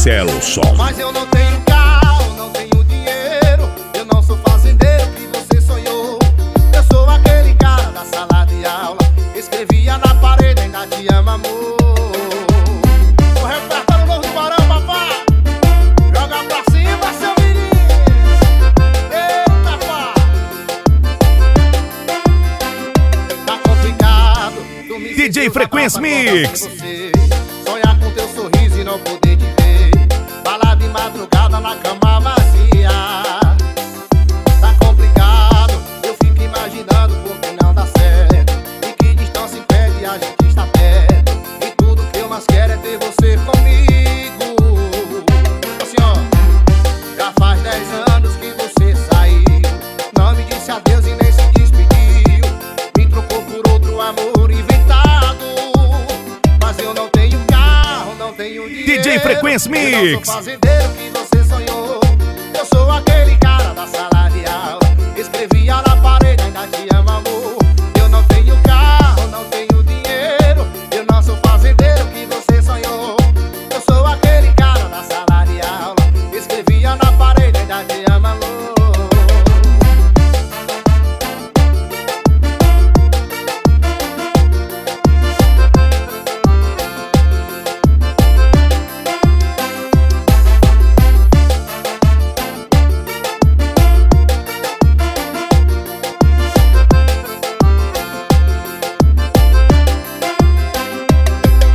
Marcelo Som. Mas eu não tenho carro, não tenho dinheiro. Eu não sou fazendeiro que você sonhou. Eu sou aquele cara da sala de aula. Escrevia na parede, ainda te amo, amor. O repertório novo do Barão, papai. Joga pra cima, seu menino. Eita, pá. Tá complicado dormir sem DJ Deus, Frequência acaba acordando Mix. sem você. Sonhar com teu sorriso e não poder te ver. Falar de madrugada na cama vazia. Tá complicado, eu fico imaginando porque não dá certo. E que distância impede a gente estar perto. E tudo que eu mais quero é ter você comigo. Assim ó, já faz 10 anos que você saiu. Não me disse adeus e nem se despediu. Me trocou por outro amor inventado. Mas eu não tenho carro, não tenho dinheiro. DJ Frequência Eu não Mix. sou fazendeiro que você sonhou. Eu sou aquele cara da sala de aula. Escrevia na parede, ainda te amo.